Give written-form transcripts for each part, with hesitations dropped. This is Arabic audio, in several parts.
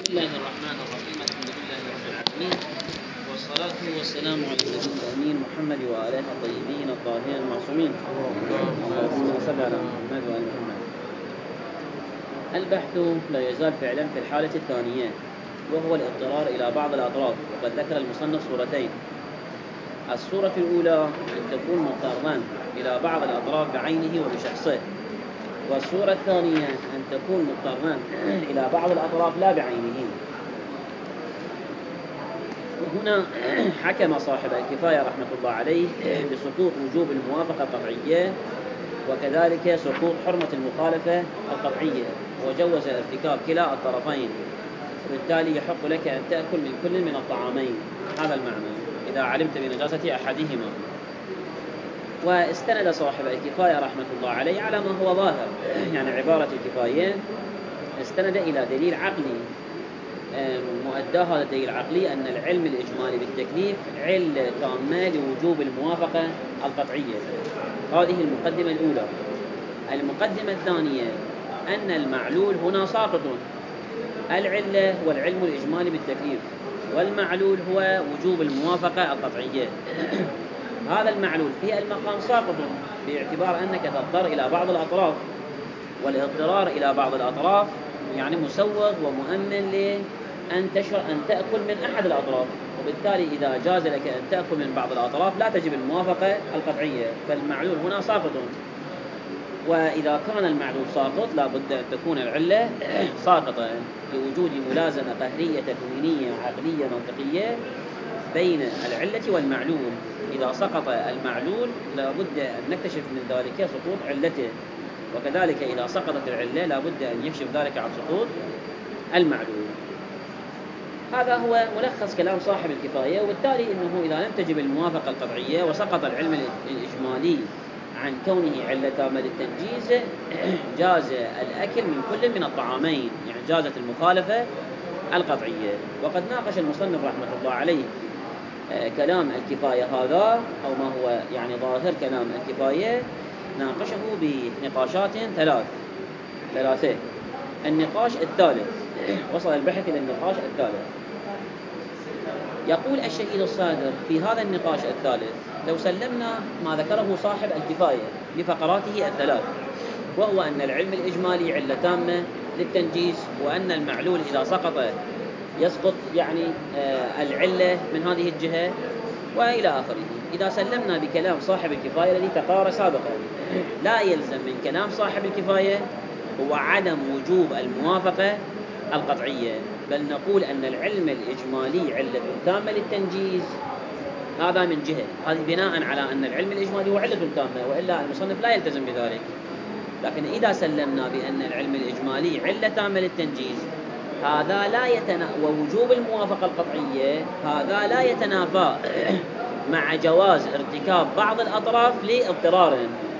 بسم الله الرحمن الرحيم. الحمد لله رب العالمين، والصلاة والسلام على النبي الأمين محمد وآله الطيبين الطاهرين المعصومين. اللهم صل على محمد وآل محمد. البحث لا يزال فعلا في الحالة الثانية، وهو الاضطرار إلى بعض الأطراف، وقد ذكر المصنف صورتين. الصورة الأولى أن تكون مضطرا إلى بعض الأطراف بعينه وبشخصه، والصورة الثانية أن تكون مضطرا إلى بعض الأطراف لا بعينه. وهنا حكم صاحب الكفاية رحمة الله عليه بسقوط وجوب الموافقة القطعية، وكذلك سقوط حرمة المخالفة القطعية، وجوز ارتكاب كلا الطرفين، وبالتالي يحق لك أن تأكل من كل من الطعامين. هذا المعنى إذا علمت بنجاسة أحدهما. واستند صاحب الكفاية رحمة الله عليه على ما هو ظاهر، يعني عبارة الكفاية استند إلى دليل عقلي. مؤدى هذا الدليل العقلي أن العلم الإجمالي بالتكليف علة تامة لوجوب الموافقة القطعية. هذه المقدمة الأولى. المقدمة الثانية أن المعلول هنا ساقط. العلة هو العلم الإجمالي بالتكليف، والمعلول هو وجوب الموافقة القطعية. هذا المعلول في المقام ساقط، باعتبار أنك تضطر إلى بعض الأطراف، والاضطرار إلى بعض الأطراف يعني مسوغ ومؤمن لأن تأكل من أحد الأطراف، وبالتالي إذا جاز لك أن تأكل من بعض الأطراف لا تجب الموافقة القطعية، فالمعلول هنا ساقط. وإذا كان المعلول ساقط لا بد أن تكون العلة ساقطة، لوجود ملازمة قهرية تكوينية عقلية منطقية بين العلة والمعلول. إذا سقط المعلول لا بد أن نكتشف من ذلك سقوط علته، وكذلك إذا سقطت العلة لا بد أن يكشف ذلك عن سقوط المعلول. هذا هو ملخص كلام صاحب الكفاية. وبالتالي إنه إذا لم تجب الموافقة القطعية وسقط العلم الإجمالي عن كونه علة تامة للتنجيز، جاز الأكل من كل من الطعامين، يعني جازت المخالفة القطعية. وقد ناقش المصنف رحمة الله عليه كلام الكفاية هذا، أو ما هو يعني ظاهر كلام الكفاية، ناقشه بنقاشات ثلاثة. النقاش الثالث، وصل البحث إلى النقاش الثالث. يقول الشهيد الصادر في هذا النقاش الثالث: لو سلمنا ما ذكره صاحب الكفاية بفقراته الثلاث، وهو أن العلم الإجمالي علة تامة للتنجيز، وأن المعلول إذا سقط يسقط يعني العلة من هذه الجهة، وإلى آخره. إذا سلمنا بكلام صاحب الكفاية الذي تقارى سابقا، لا يلزم من كلام صاحب الكفاية هو عدم وجوب الموافقة القطعية، بل نقول أن العلم الإجمالي علة تامة للتنجيز. هذا من جهة، هذه بناء على أن العلم الإجمالي هو علة تامة، وإلا المصنف لا يلتزم بذلك. لكن إذا سلمنا بأن العلم الإجمالي علة تامة للتنجيز، هذا لا ووجوب الموافقة القطعية هذا لا يتنافى مع جواز ارتكاب بعض الأطراف لاضطرار،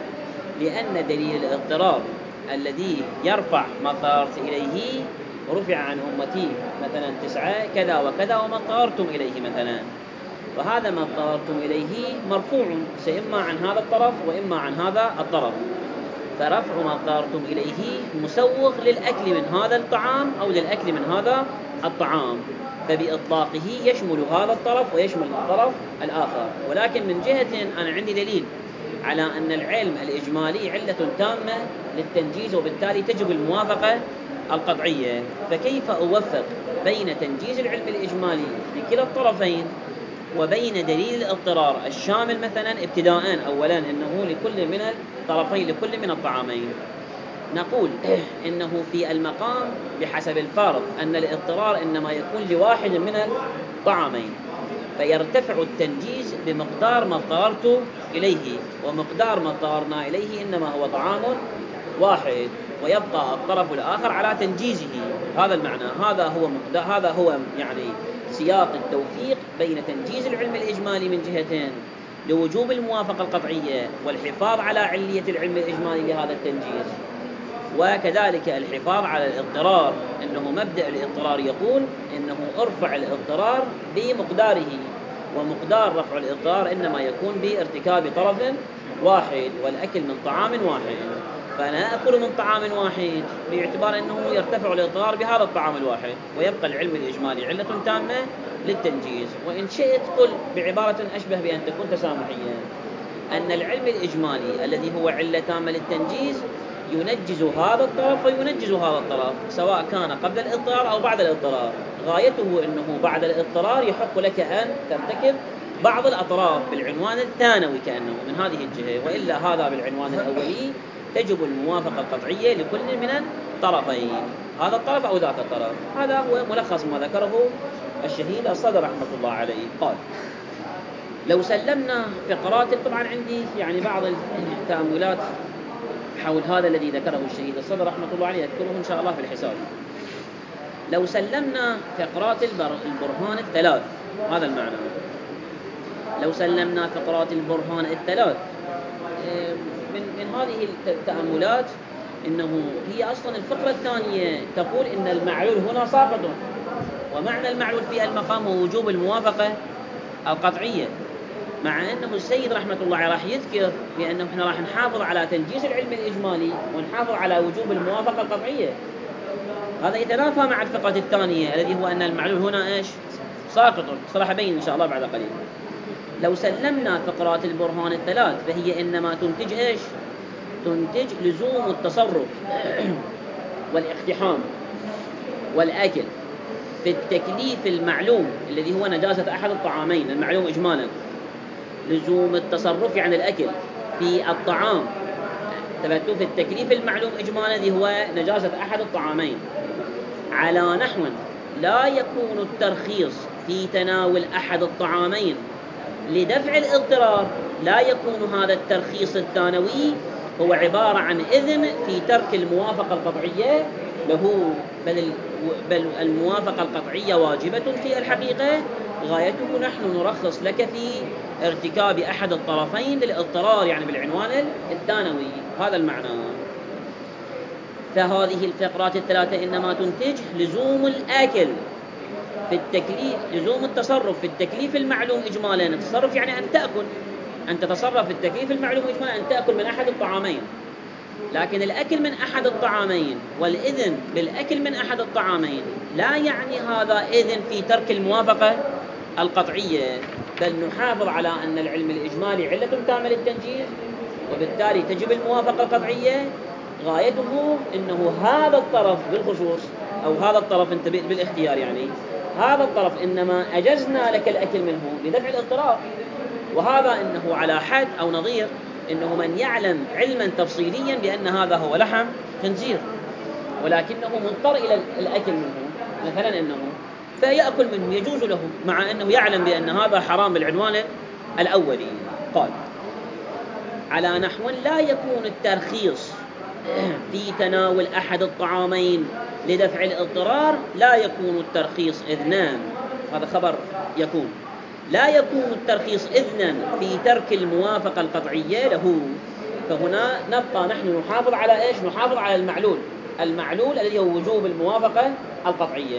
لأن دليل الاضطرار الذي يرفع ما اضطررت إليه رفع عن أمتي مثلا 9 كذا وكذا وما اضطررتم إليه مثلا، وهذا ما اضطررتم إليه مرفوع سإما عن هذا الطرف وإما عن هذا الطرف، فرفع ما اضطررتم إليه مسوغ للأكل من هذا الطعام أو للأكل من هذا الطعام، فبإطلاقه يشمل هذا الطرف ويشمل الطرف الآخر. ولكن من جهة أنا عندي دليل على أن العلم الإجمالي علة تامة للتنجيز، وبالتالي تجب الموافقة القطعية، فكيف أوفق بين تنجيز العلم الإجمالي لكلا الطرفين وبين دليل الاضطرار الشامل مثلا ابتداء أولا أنه لكل من الطرفين لكل من الطعامين؟ نقول إنه في المقام بحسب الفارض أن الاضطرار إنما يكون لواحد من الطعامين، فيرتفع التنجيز بمقدار ما اضطررت إليه، ومقدار ما اضطررنا إليه إنما هو طعام واحد، ويبقى الطرف الآخر على تنجيزه. هذا المعنى، هذا هو يعني سياق التوفيق بين تنجيز العلم الإجمالي من جهتين لوجوب الموافقة القطعية والحفاظ على علية العلم الإجمالي لهذا التنجيز، وكذلك الحفاظ على الاضطرار. إنه مبدأ الاضطرار يقول إنه ارفع الاضطرار بمقداره، ومقدار رفع الاضطرار إنما يكون بارتكاب طرف واحد والأكل من طعام واحد. فأنا أكل من طعام واحد باعتبار أنه يرتفع الاضطرار بهذا الطعام الواحد، ويبقى العلم الإجمالي علة تامة للتنجيز. وإن شئت قل بعبارة أشبه بأن تكون تسامحيا أن العلم الإجمالي الذي هو علة تامة للتنجيز ينجز هذا الطرف وينجز هذا الطرف، سواء كان قبل الاضطرار أو بعد الاضطرار. غايته أنه بعد الاضطرار يحق لك أن ترتكب بعض الأطراف بالعنوان الثانوي كأنه من هذه الجهة، وإلا هذا بالعنوان الأولي تجب الموافقة القطعية لكل من الطرفين، هذا الطرف أو ذاك الطرف. هذا هو ملخص ما ذكره الشهيد الصدر رحمة الله عليه. قال: لو سلمنا فقرات، طبعا عندي يعني بعض التأملات حول هذا الذي ذكره الشهيد الصدر رحمة الله عليه أذكره إن شاء الله في الحساب. لو سلمنا فقرات البرهان الثلاث، هذا المعنى. لو سلمنا فقرات البرهان الثلاث من هذه التأملات إنه هي أصلا الفقرة الثانية تقول إن المعلول هنا ساقط، ومعنى المعلول في المقام هو وجوب الموافقة القطعية، مع أنه السيد رحمة الله عليه راح يذكر بأنه إحنا راح نحافظ على تنجيز العلم الإجمالي ونحافظ على وجوب الموافقة القطعية. هذا يتنافى مع الفقرة الثانية الذي هو أن المعلول هنا إيش؟ ساقط. صراحة بين إن شاء الله بعد قليل. لو سلمنا فقرات البرهان الثلاث فهي إنما تنتج إيش؟ تنتج لزوم التصرف والاقتحام والأكل في التكليف المعلوم الذي هو نجاسة أحد الطعامين المعلوم إجمالا. لزوم التصرف يعني الأكل في الطعام ثبتوا في التكليف المعلوم إجمالا الذي هو نجاسة أحد الطعامين على نحو لا يكون الترخيص في تناول أحد الطعامين لدفع الاضطرار. لا يكون هذا الترخيص الثانوي هو عبارة عن إذن في ترك الموافقة القطعية له، بل الموافقة القطعية واجبة في الحقيقة. غايته نحن نرخص لك في ارتكاب أحد الطرفين للاضطرار، يعني بالعنوان الثانوي، هذا المعنى. فهذه الفقرات الثلاثة إنما تنتج لزوم الآكل في التكليف، لزوم التصرف في التكليف المعلوم إجمالا. التصرف يعني أن تأكل، أن تتصرف في التكليف المعلوم إجمالا أن تأكل من أحد الطعامين. لكن الأكل من أحد الطعامين والإذن بالأكل من أحد الطعامين لا يعني هذا إذن في ترك الموافقة القطعية، بل نحافظ على أن العلم الإجمالي علة تامة للتنجيز، وبالتالي تجب الموافقة القطعية. غايته إنه هذا الطرف بالخصوص أو هذا الطرف انتبه بالاختيار، يعني هذا الطرف إنما أجزنا لك الأكل منه لدفع الاضطرار، وهذا إنه على حد أو نظير إنه من يعلم علما تفصيليا بأن هذا هو لحم خنزير ولكنه مضطر إلى الأكل منه مثلا إنه فيأكل منه يجوز له، مع أنه يعلم بأن هذا حرام بالعنوان الأولي. قال: على نحو لا يكون الترخيص في تناول أحد الطعامين لدفع الاضطرار. لا يكون الترخيص إذنان، هذا خبر يكون. لا يكون الترخيص إذنا في ترك الموافقة القطعية له. فهنا نبقى نحن نحافظ على إيش؟ نحافظ على المعلول الذي هو وجوب الموافقة القطعية.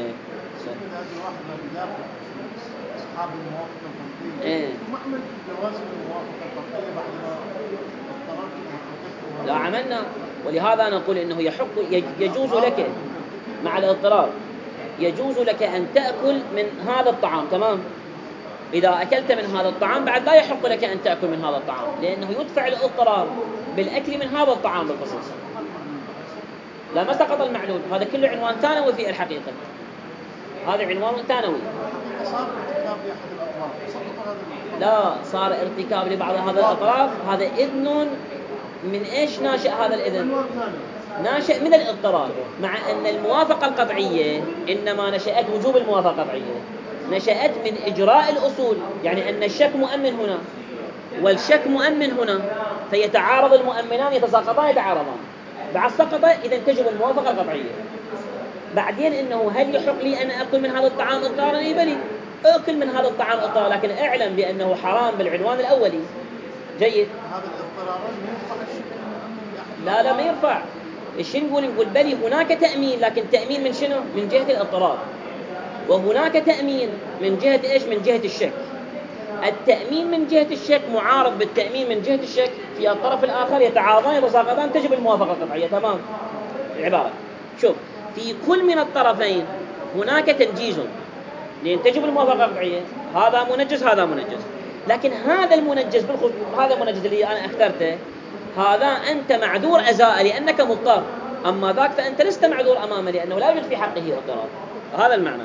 أصحاب الموافقة القطعية ثم عمل جواز الموافقة القطعية بعد ما اضطررت لا عملنا، ولهذا نقول إنه يجوز لك مع الاضطرار، يجوز لك أن تأكل من هذا الطعام، تمام. إذا أكلت من هذا الطعام بعد لا يحق لك أن تأكل من هذا الطعام، لأنه يدفع الاضطرار بالأكل من هذا الطعام بالخصوص. لا، ما سقط المعلول، هذا كله عنوان ثانوي في الحقيقة، هذا عنوان ثانوي. صار ارتكاب لأحد الأطراف، لا، صار ارتكاب لبعض هذا الأطراف. هذا إذن من إيش ناشئ هذا الإذن؟ ناشئ من الاضطرار، مع أن الموافقة القطعية إنما نشأت وجوب الموافقة القطعية نشأت من إجراء الأصول، يعني أن الشك مؤمن هنا والشك مؤمن هنا، فيتعارض المؤمنان، يتساقطان يتعارضان. بعد سقط إذا تجب الموافقة القطعية. بعدين إنه هل يحق لي أن أكل من هذا الطعام إضطرارا؟ بلي أكل من هذا الطعام إضطرارا، لكن أعلم بأنه حرام بالعنوان الأولي. جيد. هذا الاضطرار يرفع الشك المؤمن لا ما يرفع. إيش نقول بلي هناك تأمين، لكن تأمين من شنو؟ من جهة الاضطرار، وهناك تأمين من جهة إيش؟ من جهة الشك. التأمين من جهة الشك معارض بالتأمين من جهة الشك في الطرف الآخر، يتعارضان يتساقطان، تجب الموافقة القطعية. تمام العبارة. شوف، في كل من الطرفين هناك تنجيز، لأن تجب الموافقة القطعية، هذا منجز هذا منجز، لكن هذا المنجز هذا المنجز اللي أنا اخترته، هذا أنت معذور أزاء لأنك مضطر، أما ذاك فأنت لست معذور أمامه لأنه لا يوجد في حقه اضطرار. هذا المعنى.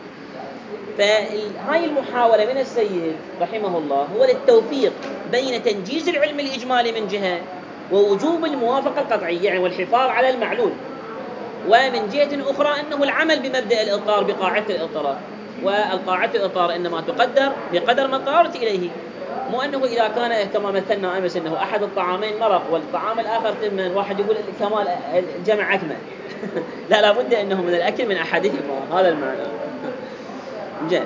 فهاي المحاولة من السيد رحمه الله هو للتوفيق بين تنجيز العلم الإجمالي من جهة ووجوب الموافقة القطعية، يعني والحفاظ على المعلول، ومن جهة أخرى أنه العمل بمبدأ الإضطرار بقاعدة الإضطرار، والقاعدة الإضطرار إنما تقدر بقدر ما اضطررت إليه، مو أنه إذا كان كما مثلنا أمس أنه أحد الطعامين مرق والطعام الآخر تمن، واحد يقول كمال الجمع أكمل. لا، لابد أنه من الأكل من أحدهما. هذا المعنى. جاء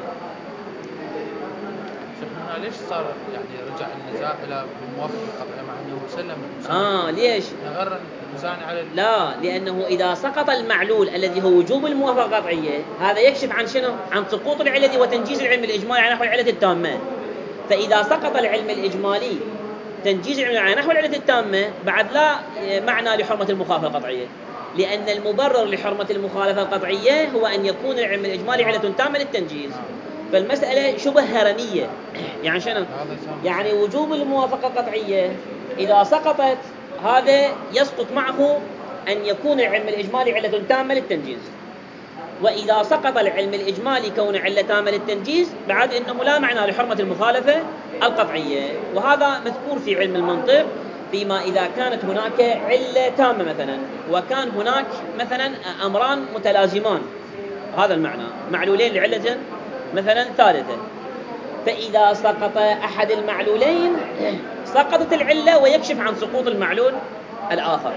شيخنا ليش صار يعني رجع النزاع إلى الموافقة القطعية مع أنه سلم ليش؟ غير المزاني على لا، لأنه إذا سقط المعلول الذي هو وجوب الموافقة القطعية، هذا يكشف عن شنو؟ عن سقوط العلة وتنجيز العلم الإجمالي على نحو العلة التامة. فإذا سقط العلم الإجمالي تنجيز العلم على نحو العلة التامة، بعد لا معنى لحرمة المخالفة القطعية، لأن المبرر لحرمة المخالفة القطعية هو أن يكون العلم الإجمالي علة تامة للتنجيز. فالمسألة شبه هرمية. يعني شنو؟ يعني وجوب الموافقة القطعية إذا سقطت، هذا يسقط معه أن يكون العلم الإجمالي علة تامة للتنجيز. وإذا سقط العلم الإجمالي كون علة تامة للتنجيز، بعد إنه لا معنى لحرمة المخالفة القطعية. وهذا مذكور في علم المنطق، فيما إذا كانت هناك علة تامة مثلا، وكان هناك مثلا أمران متلازمان، هذا المعنى، معلولين لعلة مثلا ثالثة، فإذا سقط أحد المعلولين سقطت العلة ويكشف عن سقوط المعلول الآخر.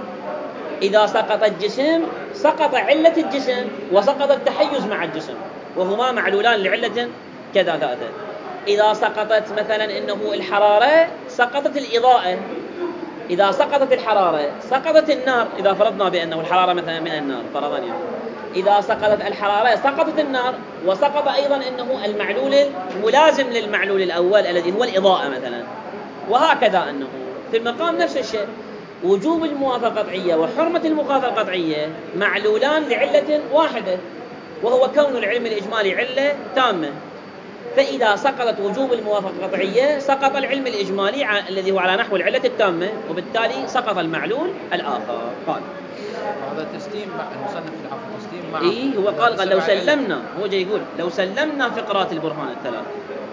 إذا سقط الجسم سقط علة الجسم وسقط التحيز مع الجسم، وهما معلولان لعلة كذا ذاته. إذا سقطت مثلا إنه الحرارة سقطت الإضاءة، إذا سقطت الحرارة سقطت النار، إذا فرضنا بأنه الحرارة مثلا من النار فرضا، يعني إذا سقطت الحرارة سقطت النار، وسقط أيضا إنه المعلول الملازم للمعلول الأول الذي هو الإضاءة مثلا. وهكذا أنه في المقام نفس الشيء، وجوب الموافقة القطعية وحرمة المخالفة القطعية معلولان لعلة واحدة، وهو كون العلم الإجمالي علة تامة. فإذا سقطت وجوب الموافقة القطعية سقط العلم الإجمالي الذي هو على نحو العلة التامة، وبالتالي سقط المعلول الآخر. قال هذا تسليم مع المصنف العفو، تسليم مع هو قال لو سلمنا، هو جاي يقول لو سلمنا فقرات البرهان الثلاث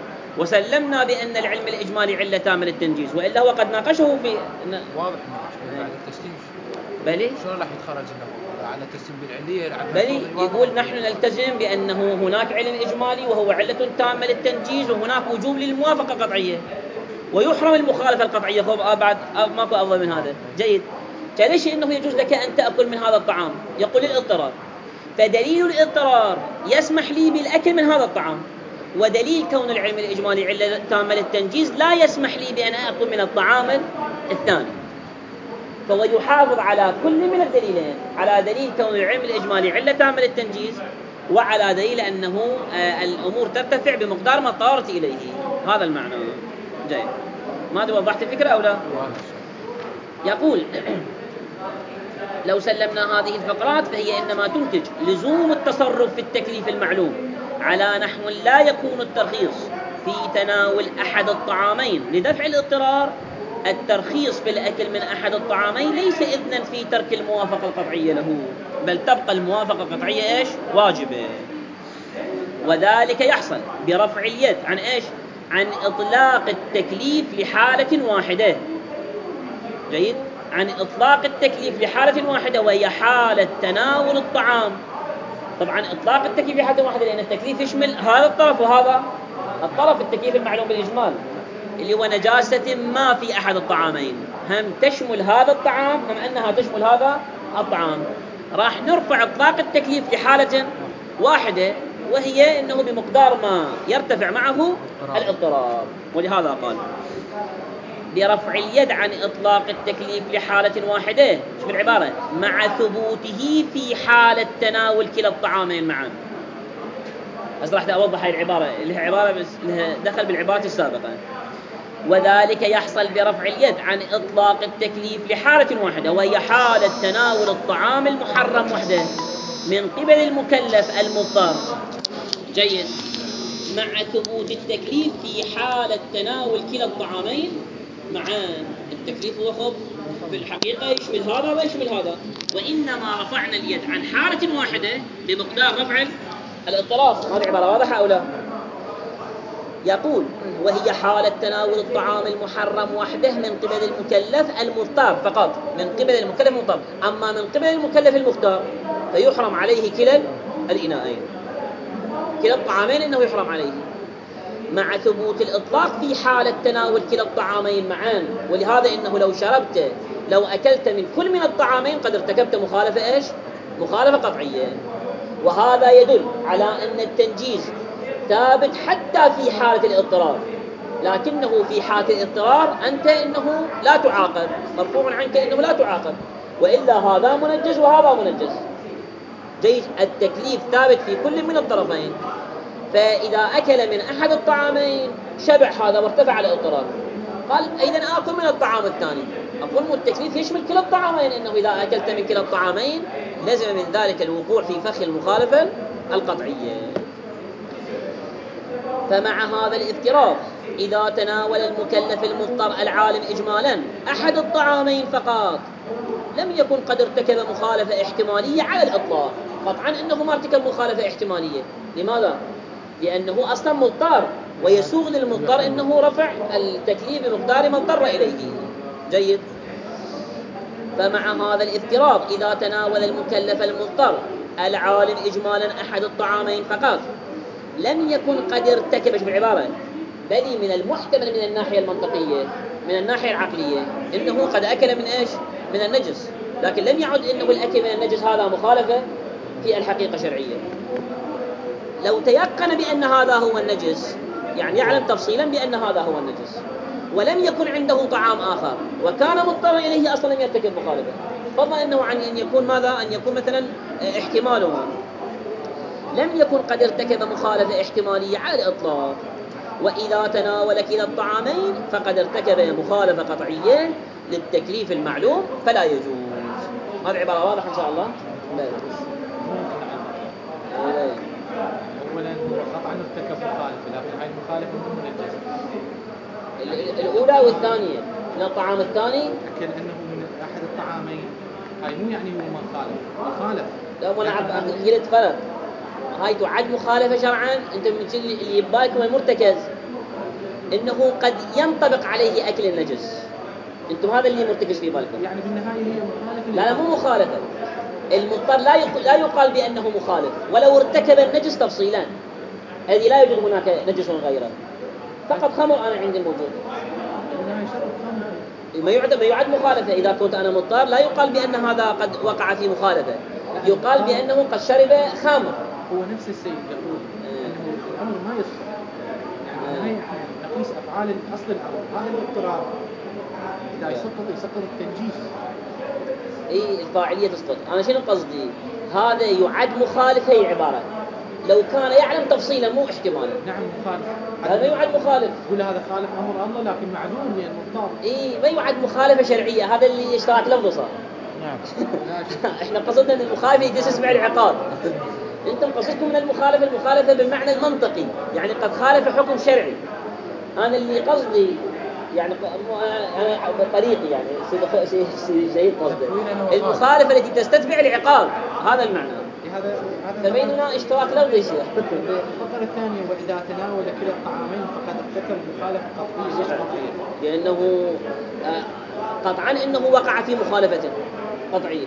وسلمنا بأن العلم الإجمالي علة تامة للتنجيز، وإلا هو قد ناقشه في واضح بعد التسليم بلي شلون راح يتخرج له على التسليم بالعلية؟ بلي يقول نحن نلتزم بأنه هناك علم إجمالي وهو علة تامة للتنجيز، وهناك وجوب للموافقة القطعية، ويحرم المخالفة القطعية. بعد ماكو أفضل من هذا. جيد. فليش إنه يجوز لك أن تأكل من هذا الطعام؟ يقول الاضطرار، فدليل الاضطرار يسمح لي بالأكل من هذا الطعام، ودليل كون العلم الإجمالي علة تامة للتنجيز لا يسمح لي بأن أكل من الطعام الثاني. فهو يحافظ على كل من الدليلين، على دليل كون العلم الإجمالي علة تامة للتنجيز، وعلى دليل أنه الأمور ترتفع بمقدار ما اضطررت إليه. هذا المعنى. جيد. ما أدري وضحت الفكرة أو لا؟ يقول لو سلمنا هذه الفقرات فهي إنما تنتج لزوم التصرف في التكليف المعلوم على نحو لا يكون الترخيص في تناول أحد الطعامين لدفع الاضطرار. الترخيص في الأكل من أحد الطعامين ليس إذنا في ترك الموافقة القطعية له، بل تبقى الموافقة القطعية إيش؟ واجبة. وذلك يحصل برفع اليد عن إيش؟ عن إطلاق التكليف لحالة واحدة. جيد. عن إطلاق التكليف لحالة واحدة، وهي حالة تناول الطعام. طبعا إطلاق التكليف لحالة واحدة لأن التكليف يشمل هذا الطرف وهذا الطرف، التكليف المعلوم بالإجمال اللي هو نجاسة ما في أحد الطعامين، هم تشمل هذا الطعام هم أنها تشمل هذا الطعام. راح نرفع إطلاق التكليف لحالة واحدة، وهي أنه بمقدار ما يرتفع معه الاضطرار. ولهذا قال برفع اليد عن إطلاق التكليف لحالة واحدة، شوف العبارة، مع ثبوته في حالة تناول كلا الطعامين معا. بس راح أوضح هاي العبارة اللي هي عبارة بس لها دخل بالعبارة السابقة. وذلك يحصل برفع اليد عن إطلاق التكليف لحالة واحدة، وهي حالة تناول الطعام المحرم وحده من قبل المكلف المضطر. جيد. مع ثبوت التكليف في حالة تناول كلا الطعامين معا. التكليف هو خب في الحقيقة يشمل هذا ويشمل هذا، وإنما رفعنا اليد عن حالة واحدة بمقدار رفع الاضطرار. هذه عبارة واضحة أو لا؟ يقول وهي حالة تناول الطعام المحرم وحده من قبل المكلف المضطر فقط، من قبل المكلف المضطر. أما من قبل المكلف المختار فيحرم عليه كلا الإناءين، كلا الطعامين إنه يحرم عليه، مع ثبوت الإطلاق في حالة تناول كلا الطعامين معا. ولهذا إنه لو أكلت من كل من الطعامين قد ارتكبت مخالفة إيش؟ مخالفة قطعية. وهذا يدل على أن التنجيز ثابت حتى في حالة الاضطرار، لكنه في حالة الاضطرار أنت إنه لا تعاقب، مرفوع عنك إنه لا تعاقب، وإلا هذا منجز وهذا منجز. جيد. التكليف ثابت في كل من الطرفين، فإذا أكل من أحد الطعامين شبع هذا وارتفع الاضطرار، قال إذن آكل من الطعام الثاني. أقول التكليف يشمل كلا الطعامين، إنه إذا أكلت من كلا الطعامين لازم من ذلك الوقوع في فخ المخالفة القطعية. فمع هذا الافتراض إذا تناول المكلف المضطر العالم إجمالا أحد الطعامين فقط لم يكن قد ارتكب مخالفة احتمالية على الإطلاق. قطعا إنه ما ارتكب مخالفة احتمالية. لماذا؟ لأنه أصلا مضطر، ويسوغ للمضطر إنه رفع التكليف بمقدار ما اضطر إليه. جيد. فمع هذا الافتراض إذا تناول المكلف المضطر العالم إجمالا أحد الطعامين فقط لم يكن قد ارتكب بعبارة، بل من المحتمل من الناحية المنطقية من الناحية العقلية إنه قد أكل من إيش؟ من النجس، لكن لم يعد إنه الأكل من النجس هذا مخالفة في الحقيقة شرعية. لو تيقن بأن هذا هو النجس، يعني يعلم تفصيلا بأن هذا هو النجس، ولم يكن عنده طعام آخر وكان مضطر إليه أصلا لم يرتكب مخالفة، فضلا أنه عن أن يكون ماذا؟ أن يكون مثلا احتماله لم يكن قد ارتكب مخالفة احتمالية على الإطلاق. وإذا تناول كلا الطعامين فقد ارتكب مخالفة قطعية للتكليف المعلوم فلا يجوز. هذه عبارة واضحة إن شاء الله. أولا قطعا ارتكب مخالفة، لكن هاي المخالفة مو من الجنس. الأولى والثانية من الطعام الثاني، لكن أنه من أحد الطعامين هاي مو يعني هو ما خالف. لا أنا قلت فرق. هاي تعد مخالفة شرعا. أنت من اللي يبالكم المرتكز إنه قد ينطبق عليه أكل النجس. أنتم هذا اللي مرتكز في بالكم. يعني بالنهاية هي مخالفة. لا مو مخالفة. المضطر لا يقال بأنه مخالف ولو ارتكب النجس تفصيلا. هذه لا يوجد هناك نجس غيره، فقط خمر أنا عندي موجود. ما يعد مخالفة. إذا كنت أنا مضطر لا يقال بأن هذا قد وقع في مخالفة، يقال بأنه قد شرب خمر. هو نفس السيد يقول أنه الأمر ما يسقط، يعني نقيس أفعال أصل الأمر. هذا الاضطرار إذا يسقط التنجيس. الفاعلية تسقط. أنا شنو قصدي؟ هذا يعد مخالف. هي عبارة لو كان يعلم تفصيلا مو احتمالا. نعم مخالف. هذا ما يعد مخالف. يقول هذا خالف أمر الله لكن معلوم لأن مضطر. ما يعد مخالفة شرعية. هذا اللي اشتراك لفظه صار. نعم. احنا قصدنا ان المخالفة يتسمع العقاب. انتم قصدكم من المخالفة بالمعنى المنطقي، يعني قد خالف حكم شرعي. انا اللي قصدي يعني انا طريقي يعني شيء قصدي المخالفة التي تستتبع العقاب، هذا المعنى. فبيننا اشتراك لفظي شيء. الفقرة الثانية وإذا تناول كلا الطعامين فقد ارتكب مخالفة قطعية. ليش قطعية؟ لأنه قطعا إنه وقع في مخالفة قطعية.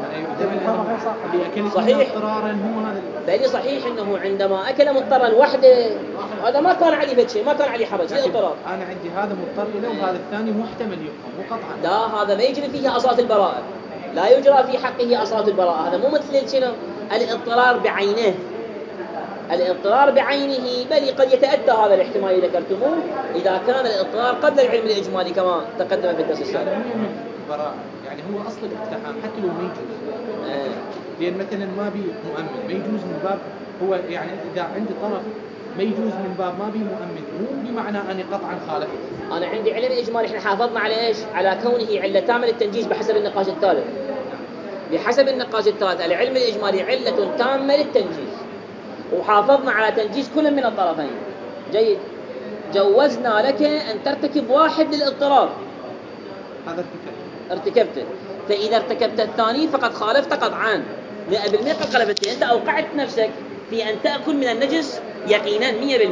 صحيح. بل صحيح إنه عندما أكل مضطرا وحده هذا ما كان عليه شيء، ما كان عليه حرج. أنا عندي هذا مضطر له وهذا الثاني محتمل يفهم مو قطعا. لا هذا ما يجري فيه أصالة البراءة، لا يجرى في حقه أصالة البراءة. هذا مو مثل شنو الاضطرار بعينه. الاضطرار بعينه بل قد يتأتى هذا الاحتمال اللي ذكرتموه إذا كان الاضطرار قبل العلم الإجمالي كما تقدم في الدرس السابق. يعني هو أصل الاقتحام حتى لو ما يجوز. لأن مثلا ما بي مؤمن ما يجوز من باب هو يعني إذا عندي طرف ما يجوز من باب ما بي مؤمن مو بمعنى أني قطعا خالفت. أنا عندي علم إجمالي، إحنا حافظنا على إيش؟ على كونه علة تامة للتنجيز بحسب النقاش الثالث. بحسب النقاش الثالث العلم الإجمالي علة تامة للتنجيز، وحافظنا على تنجيز كل من الطرفين. جيد. جوزنا لك أن ترتكب واحد للاضطرار، هذا ارتكبته، فإذا ارتكبت الثاني فقد خالفت قطعان 100% قد خالفت. أنت أوقعت نفسك في أن تأكل من النجس يقينا 100%.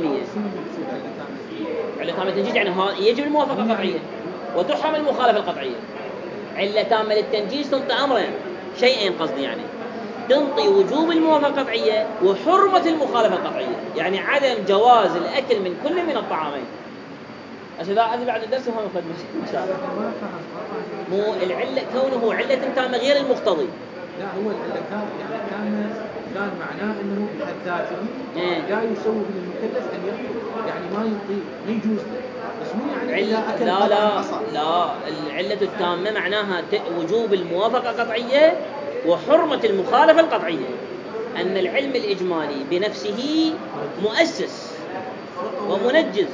علة تامة للتنجيز يعني يجب الموافقة القطعية وتحرم المخالفة القطعية. علة تامة للتنجيز تنطي أمرين، شيئين قصدي، يعني تنطي وجوب الموافقة القطعية وحرمة المخالفة القطعية، يعني عدم جواز الأكل من كل من الطعامين. أشهد هذا بعد الدرس وهم إن شاء الله. مو العلة كونه علة تامة غير المقتضي. لا هو العلة يعني تامة كان معناه أنه بحد ذاته لا يسوي للمكلف أن يأكل، يعني ما ينطي ما يجوز له، بس مو يعني إذا أكل لا العلة التامة معناها وجوب الموافقة القطعية وحرمة المخالفة القطعية. أن العلم الإجمالي بنفسه مؤسس ومنجز.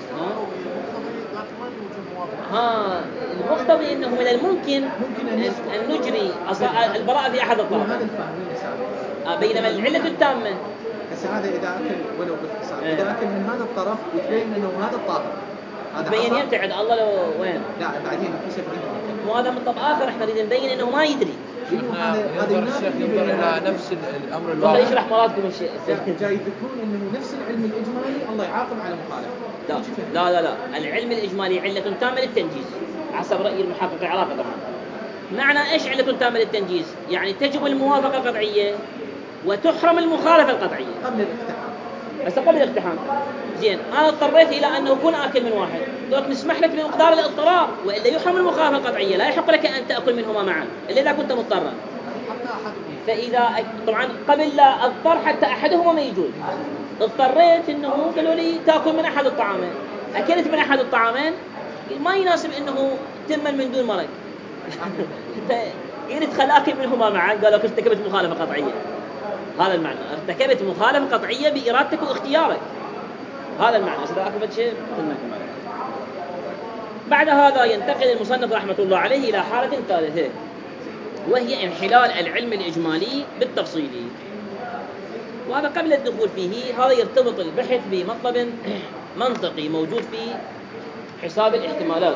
المقتضي أنه من الممكن أن نجري البراءة في أحد الطرفين، بينما العلة التامة بس هذا إذا أكل ولو باختصار إذا أكل من هذا الطرف وتبين أنه هذا الطاهر هذا بين يبتعد الله لو وين. لا بعدين يكتشف عنده وهذا مطلب آخر احنا نريد نبين أنه ما يدري. هذا الشيخ ينظر إلى نفس الأمر الواقع. يشرح مراتكم الشيء. جاي يذكرون أنه نفس العلم الإجمالي الله يعاقب على مخالفة. لا العلم الإجمالي علة تامة للتنجيز حسب رأي المحقق عراقي طبعا. معنى إيش علة تامة للتنجيز؟ يعني تجب الموافقة القطعية وتحرم المخالفة القطعية قبل الاقتحام. بس قبل الاقتحام. زين أنا اضطريت إلى أنه أكون آكل من واحد، دوك نسمح لك بمقدار الاضطرار، وإلا يحرم المخالفة القطعية، لا يحق لك أن تأكل منهما معا إلا إذا كنت مضطرا. فإذا طبعا قبل لا أضطر حتى أحدهما ما يجوز. اضطريت أنه قالوا لي تأكل من أحد الطعامين، أكلت من أحد الطعامين ما يناسب أنه تمن من دون مرق يعني تخل آكل منهما معا، قالوا ارتكبت مخالفة قطعية. هذا المعنى، ارتكبت مخالفة قطعية بإرادتك واختيارك. هذا المعنى. أكبر شيء بعد هذا ينتقل المصنف رحمة الله عليه إلى حالة ثالثة، وهي انحلال العلم الإجمالي بالتفصيلي. وهذا قبل الدخول فيه هذا يرتبط البحث بمطلب منطقي موجود في حساب الاحتمالات.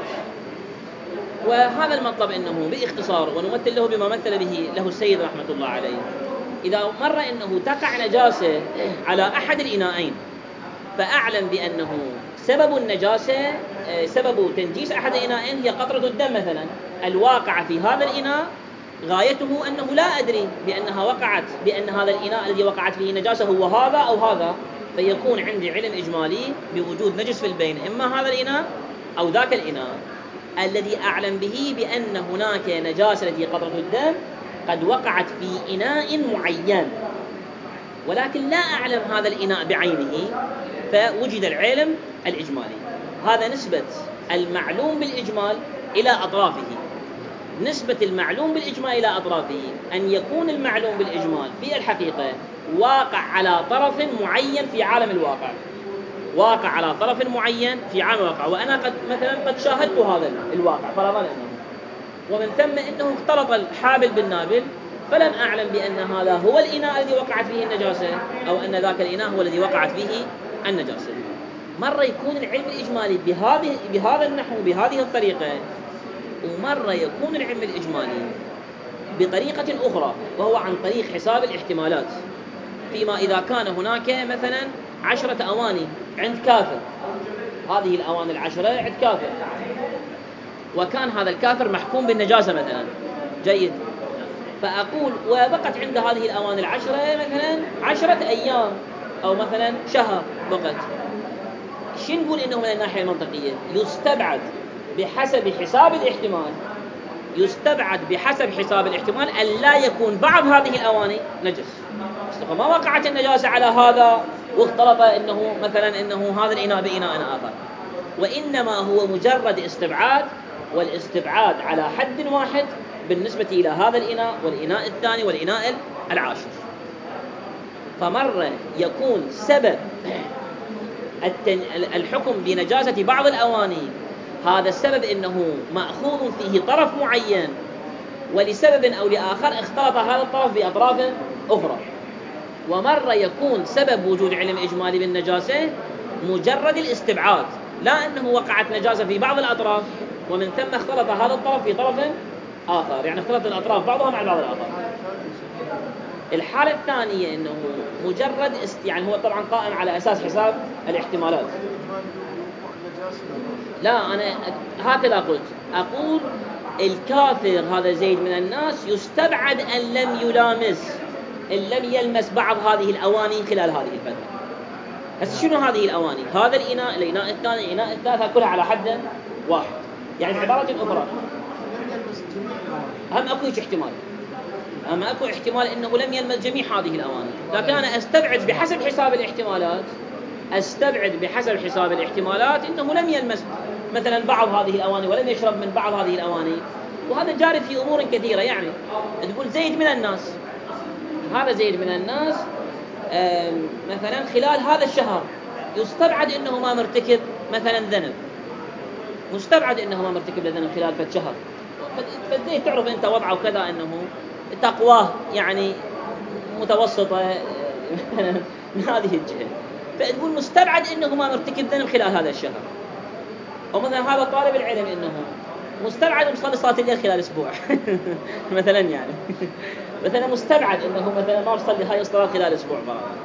وهذا المطلب إنه باختصار ونمثل له بما مثل به له السيد رحمة الله عليه. إذا مر إنه تقع نجاسة على أحد الإناءين، فأعلم بأنه سبب النجاسة سبب تنجيس أحد الإناءين هي قطرة الدم مثلا الواقعة في هذا الإناء، غايته أنه لا أدري بأنها وقعت، بأن هذا الإناء الذي وقعت فيه نجاسة هو هذا أو هذا، فيكون عندي علم إجمالي بوجود نجس في البين، إما هذا الإناء أو ذاك الإناء الذي أعلم به بأن هناك نجاسة التي قطرة الدم قد وقعت في إناء معين، ولكن لا أعلم هذا الإناء بعينه، فوجد العلم الإجمالي. هذا نسبة المعلوم بالإجمال إلى أطرافه. نسبة المعلوم بالإجمال إلى أطرافه أن يكون المعلوم بالإجمال في الحقيقة واقع على طرف معين في عالم الواقع، واقع على طرف معين في عالم الواقع، وأنا قد شاهدت هذا الواقع فرضا أنه، ومن ثم أنه اختلط الحابل بالنابل، فلم أعلم بأن هذا هو الإناء الذي وقعت فيه النجاسة أو أن ذاك الإناء هو الذي وقعت فيه النجاسة. مرة يكون العلم الإجمالي بهذا النحو بهذه الطريقة، ومرة يكون العلم الإجمالي بطريقة أخرى، وهو عن طريق حساب الاحتمالات. فيما إذا كان هناك مثلا 10 أواني عند كافر، هذه الأواني 10 عند كافر، وكان هذا الكافر محكوم بالنجاسة مثلا، جيد، فأقول وبقت عند هذه الأواني 10 مثلا 10 أيام أو مثلا شهر بقت، شو نقول إنه من الناحية المنطقية يستبعد بحسب حساب الاحتمال، يستبعد بحسب حساب الاحتمال أن لا يكون بعض هذه الأواني نجس، ما وقعت النجاسة على هذا واختلط إنه مثلا إنه هذا الإناء بإناء آخر، وإنما هو مجرد استبعاد، والاستبعاد على حد واحد بالنسبة إلى هذا الإناء والإناء الثاني والإناء العاشر. فمرة يكون سبب الحكم بنجاسة بعض الأواني هذا السبب إنه مأخوذ فيه طرف معين، ولسبب أو لآخر اختلط هذا الطرف بأطراف أخرى. ومرة يكون سبب وجود علم إجمالي بالنجاسة مجرد الاستبعاد، لا أنه وقعت نجاسة في بعض الأطراف ومن ثم اختلط هذا الطرف في طرف آخر، يعني اختلط الأطراف بعضها مع بعض الآخر. الحالة الثانية أنه مجرد يعني هو طبعا قائم على أساس حساب الاحتمالات. لا، أنا هكذا قلت، أقول الكافر هذا زيد من الناس يستبعد أن لم يلمس بعض هذه الأواني خلال هذه الفترة. هسه شنو هذه الأواني؟ هذا الإناء الثاني، الإناء الثالث، كلها على حد واحد. يعني بعبارة أخرى هم أكو احتمال، أما أكو احتمال أنه لم يلمس جميع هذه الأواني، لكن أنا أستبعد بحسب حساب الاحتمالات أنه لم يلمس مثلا بعض هذه الأواني ولم يشرب من بعض هذه الأواني. وهذا جاري في أمور كثيرة. يعني تقول زيد من الناس، هذا زيد من الناس مثلا خلال هذا الشهر يستبعد أنه ما مرتكب مثلا ذنب، مستبعد أنه ما مرتكب لذنب خلال فد شهر. فزيد تعرف أنت وضعه وكذا، أنه تقواه يعني متوسطة من هذه الجهة، فتقول مستبعد أنه ما مرتكب ذنب خلال هذا الشهر. أو مثلا هذا طالب العلم أنه مستبعد مصلي صلاة الليل خلال أسبوع مثلا، يعني مثلا مستبعد أنه مثلا ما يصلي هاي الصلاة خلال أسبوع.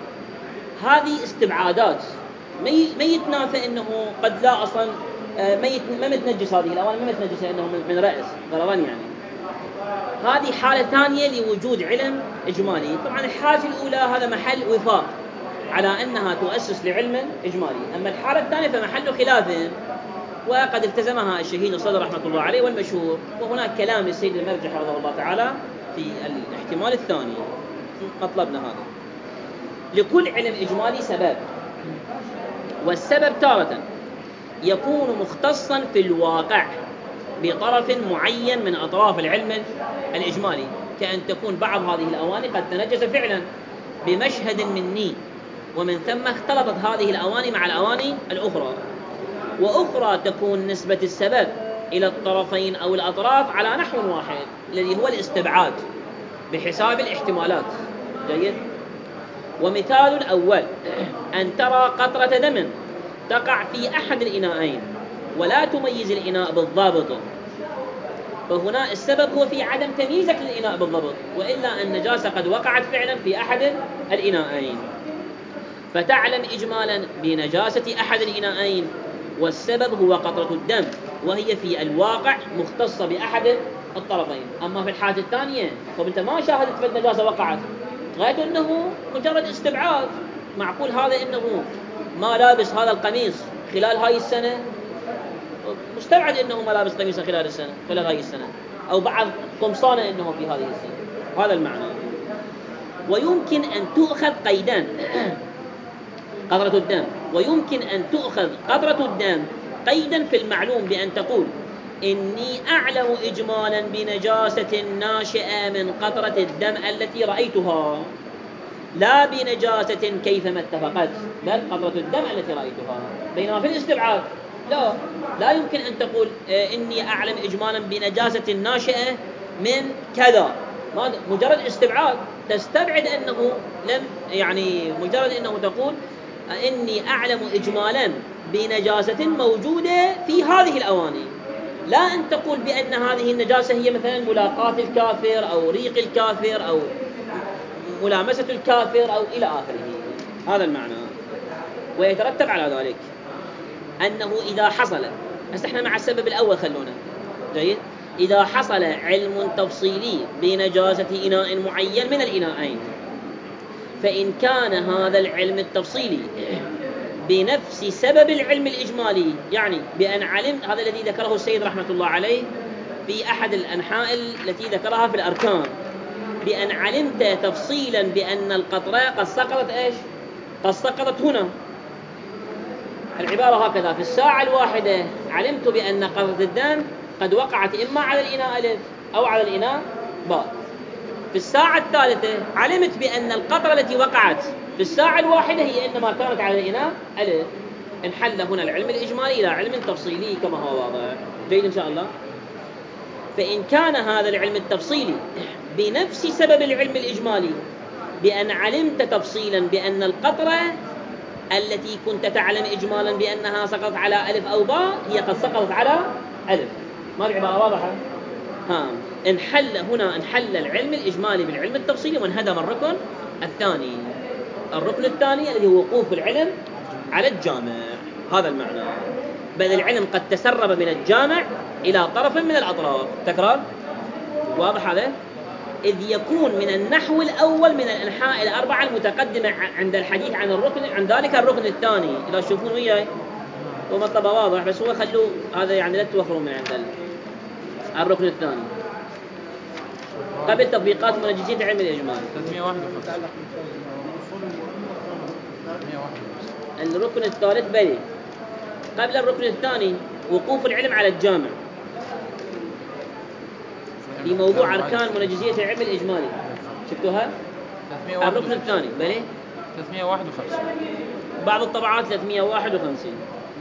هذه استبعادات ما يتنافى أنه قد لا أصلا ما متنجس هذه الأواني، ما متنجس أنه من رأس غرضا. يعني هذه حالة ثانية لوجود علم إجمالي. طبعا الحالة الأولى هذا محل وفاق على أنها تؤسس لعلم إجمالي، أما الحالة الثانية فمحل خلاف، وقد التزمها الشهيد الصدر رحمة الله عليه والمشهور. وهناك كلام للسيد المرجح رضي الله تعالى في الاحتمال الثاني. مطلبنا هذا. لكل علم إجمالي سبب، والسبب تارة يكون مختصا في الواقع بطرف معين من أطراف العلم الإجمالي، كأن تكون بعض هذه الأواني قد تنجس فعلا بمشهد مني، ومن ثم اختلطت هذه الأواني مع الأواني الأخرى. وأخرى تكون نسبة السبب إلى الطرفين أو الأطراف على نحو واحد، الذي هو الاستبعاد بحساب الاحتمالات. جيد. ومثال الأول أن ترى قطرة دم تقع في أحد الإناءين ولا تميز الإناء بالضابط، فهنا السبب هو في عدم تمييزك للإناء بالضبط، وإلا النجاسة قد وقعت فعلا في أحد الإناءين، فتعلم إجمالا بنجاسة أحد الإناءين، والسبب هو قطرة الدم، وهي في الواقع مختصة بأحد الطرفين. أما في الحالة الثانية فأنت ما شاهدت في النجاسة وقعت، غاية أنه مجرد استبعاد. معقول هذا أنه ما لابس هذا القميص خلال هاي السنة، مستبعد أنه ما لابس قميصا خلال هاي السنة، أو بعض قمصانة أنه في هذه السنة. هذا المعنى. ويمكن أن تؤخذ قيدان قطرة الدم، ويمكن أن تؤخذ قطرة الدم قيدا في المعلوم بأن تقول إني أعلم إجمالا بنجاسة ناشئة من قطرة الدم التي رأيتها، لا بنجاسة كيفما اتفقت، بل قطرة الدم التي رأيتها. بينما في الاستبعاد لا يمكن أن تقول إني أعلم إجمالا بنجاسة ناشئة من كذا. مجرد استبعاد، تستبعد أنه يعني مجرد أنه تقول إني أعلم إجمالا بنجاسة موجودة في هذه الأواني، لا أن تقول بأن هذه النجاسة هي مثلا ملاقاة الكافر أو ريق الكافر أو ملامسة الكافر أو إلى آخره. هذا المعنى. ويترتب على ذلك أنه إذا حصل، بس احنا مع السبب الأول خلونا. جيد. إذا حصل علم تفصيلي بنجاسة إناء معين من الإناءين، فإن كان هذا العلم التفصيلي بنفس سبب العلم الإجمالي، يعني بأن علم هذا الذي ذكره السيد رحمة الله عليه في أحد الأنحاء التي ذكرها في الأركان، بأن علمت تفصيلا بأن القطرة قد سقطت إيش؟ قد سقطت هنا. العبارة هكذا: في الساعة الواحدة علمت بأن قطرة الدم قد وقعت إما على الإناء ألف أو على الإناء باء. في الساعة الثالثة علمت بأن القطرة التي وقعت في الساعة الواحدة هي إنما كانت على الإناء ألف. انحل هنا العلم الإجمالي إلى علم تفصيلي كما هو واضح. جيد إن شاء الله. فإن كان هذا العلم التفصيلي بنفس سبب العلم الإجمالي، بأن علمت تفصيلا بأن القطرة التي كنت تعلم إجمالا بأنها سقطت على ألف أو باء هي قد سقطت على ألف. ما العبارة واضحة؟ انحل العلم الإجمالي بالعلم التفصيلي وانهدم الركن الثاني. الركن الثاني الذي هو وقوف العلم على الجامع. هذا المعنى. بل العلم قد تسرب من الجامع إلى طرف من الأطراف. تكرار واضح هذا؟ إذ يكون من النحو الأول من الأنحاء الأربعة المتقدمة عند الحديث عن الركن، عن ذلك الركن الثاني. إذا تشوفون وياي ومطلبه واضح، بس هو خلوا هذا يعني لا توفروا من عند الركن الثاني قبل تطبيقات منجزية علم الإجمال. 351 الركن الثالث بلي قبل الركن الثاني وقوف العلم على الجامع في موضوع أركان منجزية العلم الإجمالي. شفتوها؟ الركن الثاني بلي 351. بعض الطبعات 351.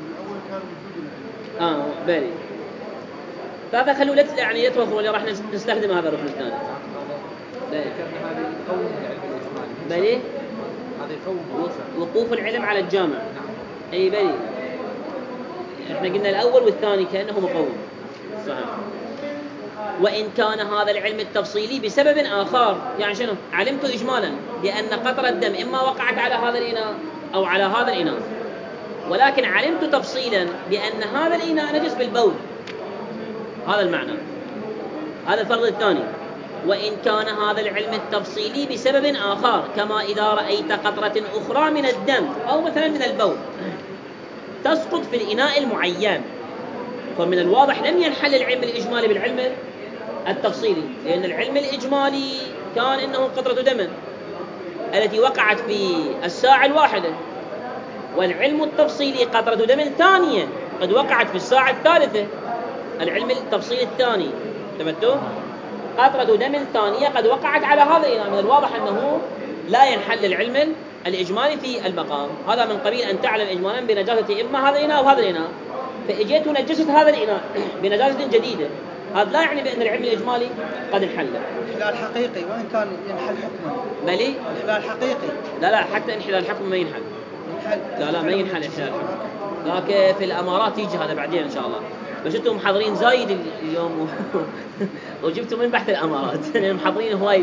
بلي. فهذا خلوا يعني يتوفروا اللي راح نستخدم هذا الركن الثاني. ذكرنا هذه يقوم العلم الإجمالي. بلي هذا يقوم وقوف العلم على الجامع. أي بلي. احنا قلنا الأول والثاني كأنه مقوم. صحيح. وإن كان هذا العلم التفصيلي بسبب آخر، يعني شنو؟ علمت إجمالا بأن قطرة الدم إما وقعت على هذا الإناء أو على هذا الإناء، ولكن علمت تفصيلا بأن هذا الإناء نجس بالبول. هذا المعنى. هذا الفرض الثاني. وإن كان هذا العلم التفصيلي بسبب آخر، كما إذا رأيت قطرة أخرى من الدم أو مثلا من البول تسقط في الإناء المعين، فمن الواضح لم ينحل العلم الإجمالي بالعلم التفصيلي، لأن العلم الإجمالي كان إنه قطرة دم التي وقعت في الساعة الواحدة، والعلم التفصيلي قطرة دم ثانية قد وقعت في الساعة الثالثة. العلم التفصيلي الثاني تمتوا قطرة دم ثانية قد وقعت على هذا الإناء. من الواضح أنه لا ينحل العلم الإجمالي في المقام هذا، من قبيل أن تعلم إجمالا بنجاسة إما هذا الإناء أو هذا الإناء، فإجيت ونجست هذا الإناء بنجاسة جديدة. هذا لا يعني بأن العلم الإجمالي قد انحل. انحلال حقيقي وإن كان ينحل حكما. بلي انحلال حقيقي. لا حتى انحلال الحكم ما ينحل. لا ما ينحل انحلال الحكم. لكن في الأمارات يجي هذا بعدين إن شاء الله. بس انتم محضرين زايد اليوم وجبتوا من بحث الأمارات لأنهم محضرين هواي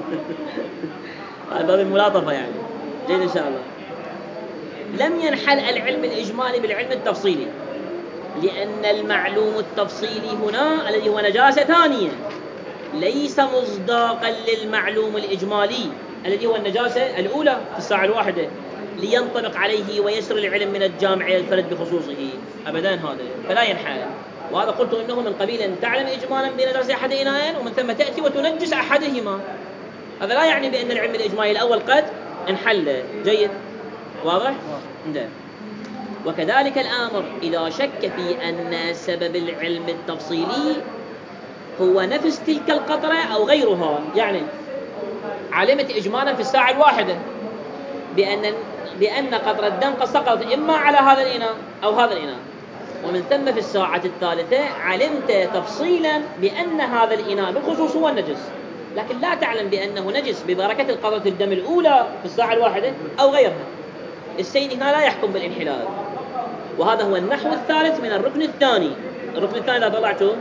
هذا باب الملاطفة يعني. جيد إن شاء الله. لم ينحل العلم الإجمالي بالعلم التفصيلي، لأن المعلوم التفصيلي هنا الذي هو نجاسة ثانية ليس مصداقا للمعلوم الإجمالي الذي هو النجاسة الأولى في الساعة الواحدة لينطبق عليه ويسر العلم من الجامع إلى الفرد بخصوصه أبدا. هذا فلا ينحل. وهذا قلت إنه من قبيل أن تعلم إجمالا بنجاسة أحد إناءين ومن ثم تأتي وتنجس أحدهما. هذا لا يعني بأن العلم الإجمالي الأول قد انحل. جيد واضح؟ ده. وكذلك الأمر إذا شك في أن سبب العلم التفصيلي هو نفس تلك القطرة أو غيرها، يعني علمت إجمالا في الساعة الواحدة بأن قطرة الدم قد سقطت إما على هذا الإناء أو هذا الإناء، ومن ثم في الساعة الثالثة علمت تفصيلا بأن هذا الإناء بالخصوص هو النجس، لكن لا تعلم بأنه نجس ببركة قطرة الدم الأولى في الساعة الواحدة أو غيرها. السيد هنا لا يحكم بالانحلال. وهذا هو النحو الثالث من الركن الثاني. الركن الثاني إذا طلعته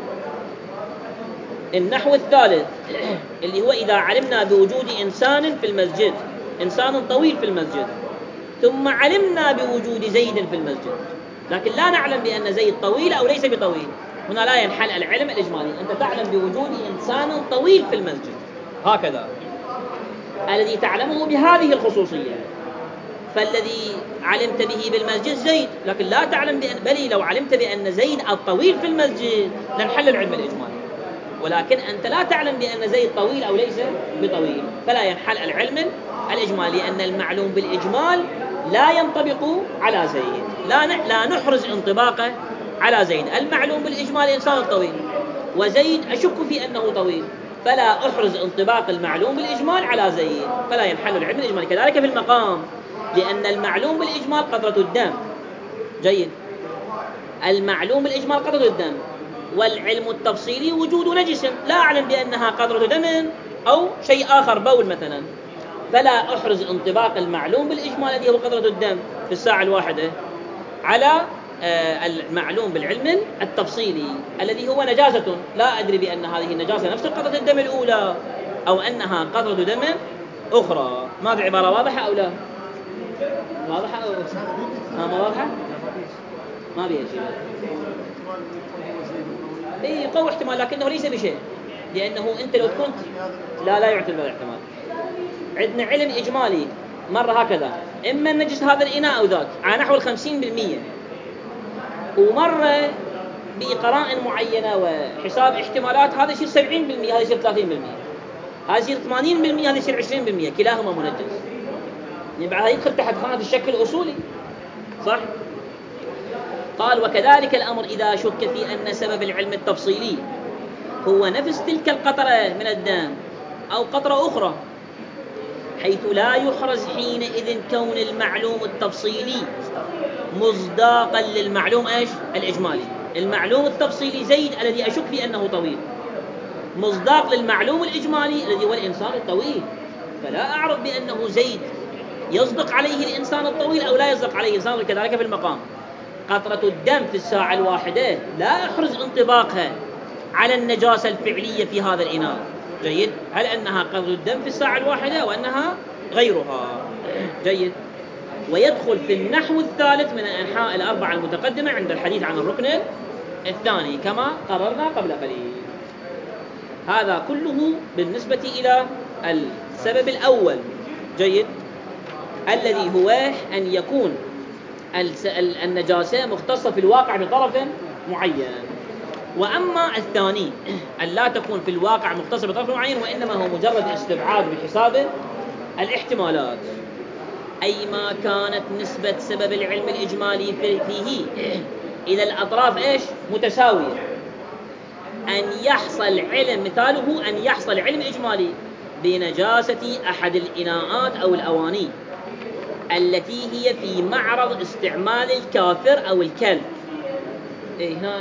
النحو الثالث اللي هو إذا علمنا بوجود إنسان في المسجد، إنسان طويل في المسجد، ثم علمنا بوجود زيد في المسجد لكن لا نعلم بأن زيد طويل أو ليس بطويل، هنا لا ينحل العلم الإجمالي. أنت تعلم بوجود إنسان طويل في المسجد هكذا الذي تعلمه بهذه الخصوصية، فالذي علمت به بالمسجد زيد، لكن لا تعلم بل لو علمت بأن زيد الطويل في المسجد لنحل العلم الإجمالي، ولكن أنت لا تعلم بأن زيد طويل أو ليس بطويل، فلا ينحل العلم الإجمالي، لأن المعلوم بالإجمال لا ينطبق على زيد، لا نحرز انطباقه على زيد. المعلوم بالإجمال إنسان طويل وزيد أشك في أنه طويل، فلا أحرز انطباق المعلوم بالإجمال على زيد فلا ينحل العلم الإجمالي. كذلك في المقام، لأن المعلوم بالإجمال قطرة الدم. جيد. المعلوم بالإجمال قطرة الدم، والعلم التفصيلي وجود نجس لا أعلم بأنها قطرة دم أو شيء آخر، بول مثلا، فلا أحرز انطباق المعلوم بالإجمال الذي هو قطرة الدم في الساعة الواحدة على المعلوم بالعلم التفصيلي الذي هو نجاسة، لا أدري بأن هذه النجاسة نفس قطرة الدم الأولى أو أنها قطرة دم أخرى. ما أدري عبارة واضحة أو لا؟ واضحة أو ما واضحة؟ ما بيها شيء. إيه قوي احتمال، لكنه ليس بشيء، لأنه أنت لو تكون لا يعتبر احتمال. عندنا علم إجمالي مرة هكذا، إما النجس هذا الإناء أو ذاك على نحو 50%، ومرة بقرائن معينة وحساب احتمالات هذا يصير 70%، هذا يصير 30%، هذا يصير 80%، هذا يصير 20%، كلاهما منجس. يعني بعدها يدخل تحت خانة الشك الأصولي، صح؟ قال وكذلك الأمر إذا شك في أن سبب العلم التفصيلي هو نفس تلك القطرة من الدم أو قطرة أخرى، حيث لا يحرز حينئذ كون المعلوم التفصيلي مصداقا للمعلوم ايش؟ الإجمالي. المعلوم التفصيلي زيد الذي أشك في أنه طويل مصداق للمعلوم الإجمالي الذي هو الإنسان الطويل، فلا أعرف بأنه زيد يصدق عليه الإنسان الطويل أو لا يصدق عليه الإنسان. كذلك في المقام، قطرة الدم في الساعة الواحدة لا أحرز انطباقها على النجاسة الفعلية في هذا الإناء. جيد. هل أنها قطرة الدم في الساعة الواحدة وأنها غيرها؟ جيد. ويدخل في النحو الثالث من الأنحاء الأربعة المتقدمة عند الحديث عن الركن الثاني كما قررنا قبل قليل. هذا كله بالنسبة إلى السبب الأول. جيد. الذي هو أن يكون النجاسة مختصة في الواقع بطرف معين. وأما الثاني أن لا تكون في الواقع مختصة بطرف معين، وإنما هو مجرد استبعاد بحساب الاحتمالات، أي ما كانت نسبة سبب العلم الإجمالي فيه إلى الأطراف إيش؟ متساوية، أن يحصل علم، مثاله أن يحصل علم إجمالي بنجاسة أحد الإناءات أو الأواني التي هي في معرض استعمال الكافر أو الكلب. إيه هنا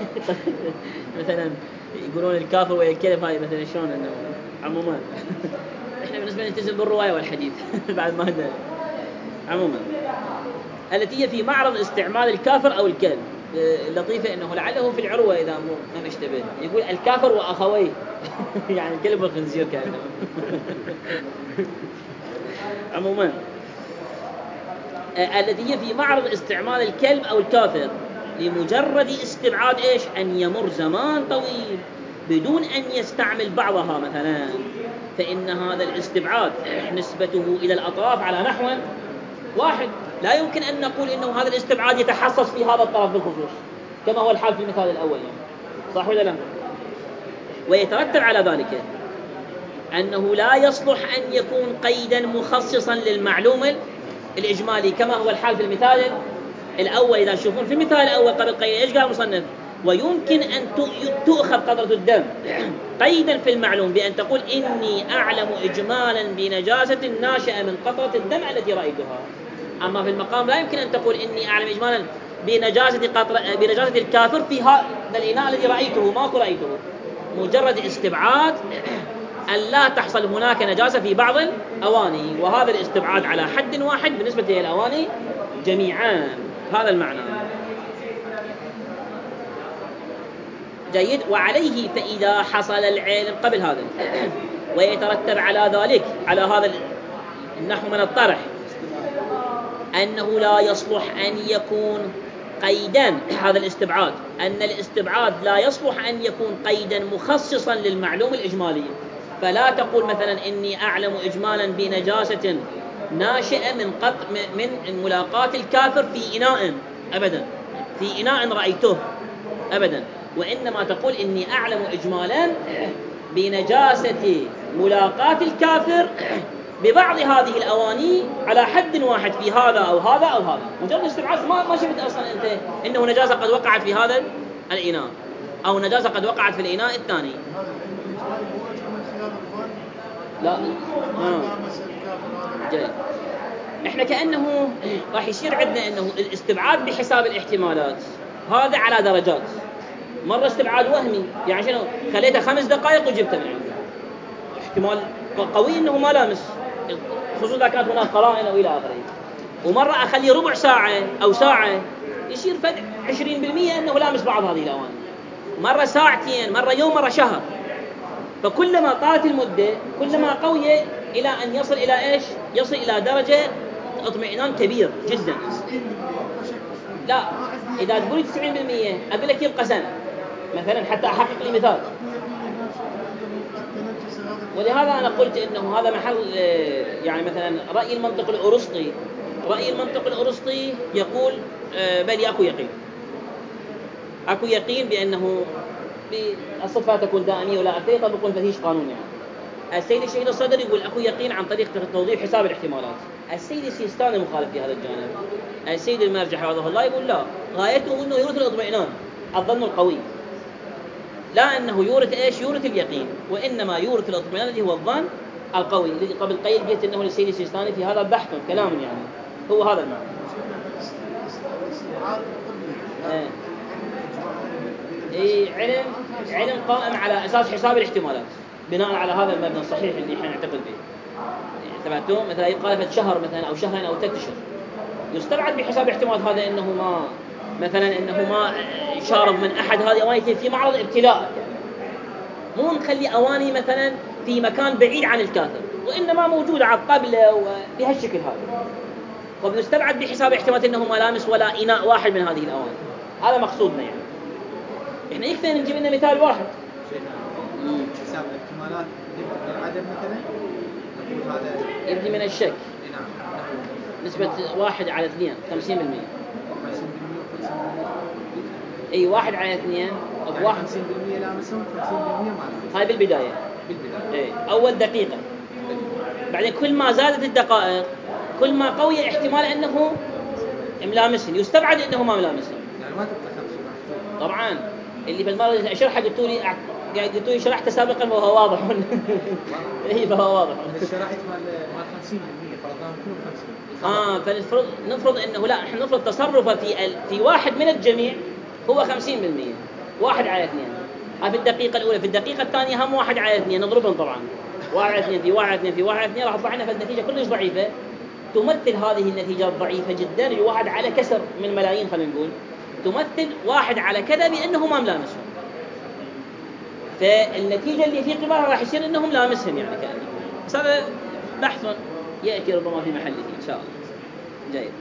مثلا يقولون الكافر والكلب، هاي مثلا شلون إنه عموما إحنا بالنسبة نلتزم بالرواية والحديث بعد ما هذا. عموما التي هي في معرض استعمال الكافر أو الكلب. اللطيفة إنه لعله في العروة إذا ما مشتبه يقول الكافر وأخويه يعني الكلب والخنزير كأنه عموما التي هي في معرض استعمال الكلب أو الكافر لمجرد استبعاد إيش؟ أن يمر زمان طويل بدون أن يستعمل بعضها مثلا، فإن هذا الاستبعاد نسبته إلى الأطراف على نحو واحد. لا يمكن أن نقول إنه هذا الاستبعاد يتحسس في هذا الطرف بالخصوص كما هو الحال في المثال الأول، صح ولا لا؟ ويترتب على ذلك أنه لا يصلح أن يكون قيدا مخصصا للمعلوم الإجمالي كما هو الحال في المثال الأول. إذا تشوفون في المثال الأول قبل قيد إيش قال المصنف؟ ويمكن أن تؤخذ قطرة الدم قيدا في المعلوم بأن تقول إني أعلم إجمالا بنجاسة ناشئة من قطرة الدم التي رأيتها. أما في المقام لا يمكن أن تقول إني أعلم إجمالا بنجاسة الكافر في هذا الإناء الذي رأيته، ماكو رأيته، مجرد استبعاد أن لا تحصل هناك نجاسة في بعض الأواني، وهذا الاستبعاد على حد واحد بالنسبة للأواني جميعا. هذا المعنى. جيد. وعليه فإذا حصل العلم قبل هذا ويترتب على ذلك على هذا النحو من الطرح أنه لا يصلح أن يكون قيدا، هذا الاستبعاد، أن الاستبعاد لا يصلح أن يكون قيدا مخصصا للمعلوم الإجمالي. فلا تقول مثلا إني أعلم إجمالا بنجاسة ناشئة من ملاقاة الكافر في إناء، أبدا، في إناء رأيته أبدا، وإنما تقول إني أعلم إجمالا بنجاسة ملاقاة الكافر ببعض هذه الأواني على حد واحد في هذا أو هذا أو هذا. مجرد استبعاد، ما شفت أصلا أنت إنه نجاسة قد وقعت في هذا الإناء أو نجاسة قد وقعت في الإناء الثاني. لا ما لامس الكافر. جيد. احنا كأنه راح يصير عندنا انه الاستبعاد بحساب الاحتمالات هذا على درجات. مرة استبعاد وهمي، يعني شنو؟ خليته 5 دقائق وجبته من عنده، احتمال قوي انه ما لامس، خصوصا اذا كانت هناك قرائن او الى اخره. ومرة اخليه ربع ساعة او ساعة، يصير فد 20% انه لامس بعض هذه الاواني. مرة ساعتين، مرة يوم، مرة شهر. فكلما طالت المدة كلما قوية إلى أن يصل إلى إيش؟ يصل إلى درجة اطمئنان كبير جدا. لا، إذا تقولي 90% أقول لك يبقى سنة مثلا حتى أحقق لي مثال. ولهذا أنا قلت إنه هذا محل يعني مثلا رأي المنطق الأرسطي. رأي المنطق الأرسطي يقول بل أكو يقين بأنه الصفات تكون دائمية ولا أبدية، يطبقون فيش قانون يعني. السيد الشهيد الصدر يقول أكو يقين عن طريق توضيح حساب الاحتمالات. السيد السيستاني مخالف في هذا الجانب. السيد المرجح حفظه الله يقول لا، غايته أنه يورث الاطمئنان، الظن القوي، لا أنه يورث إيش؟ يورث اليقين، وإنما يورث الاطمئنان اللي هو الظن القوي. اللي قبل قليل قلت أنه للسيد السيستاني في هذا بحث كلام يعني هو هذا المعنى. علم قائم على أساس حساب الاحتمالات بناء على هذا المبنى الصحيح اللي احنا نعتقد به. ثبتوا مثلا يقال شهر مثلا أو شهرين أو 3 أشهر، يستبعد بحساب احتمال هذا إنه ما مثلا إنه ما شارب من أحد هذه أواني في معرض ابتلاء، مو نخلي أواني مثلا في مكان بعيد عن الكافر وإنما موجودة على الطبلة وبهالشكل هذا. وبنستبعد بحساب احتمال إنه ما لامس ولا إناء واحد من هذه الأواني. هذا مقصودنا يعني. إحنا يكفي نجيب لنا مثال واحد. حساب الاحتمالات يبدأ من العدم مثلا، نقول هذا يبدي من الشك. نعم. نسبة 1/2 50%. 50% أي 1/2 يعني 50% لامسهم 50% ما لامسهم. هاي بالبداية. إيه أول دقيقة. بعدين كل ما زادت الدقائق كل ما قوي احتمال أنه ملامسهم، يستبعد أنه ما ملامسهم. يعني ما تبقى 50. طبعا اللي بالمرة أشرحها قلتوا لي شرحت سابقا وهو واضح. إيه فهو واضح. شرحت مال 50% فرضناهم كلهم 50. فنفرض أنه لا، إحنا نفرض تصرفه في واحد من الجميع هو 50%. 1/2. في الدقيقة الأولى. في الدقيقة الثانية هم 1/2 نضربهم طبعا 1/2 في 1/2 في 1/2 راح تطلع لنا فالنتيجة كلش ضعيفة. تمثل هذه النتيجة ضعيفة جدا الواحد على كسر من ملايين، خلينا نقول تمثل 1 على كذا بأنه ما ملامسهم. فالنتيجة اللي في قبالها راح يصير أنهم لامسهم يعني كأنه. بس هذا بحث يأتي ربما في محله إن شاء الله. جيد.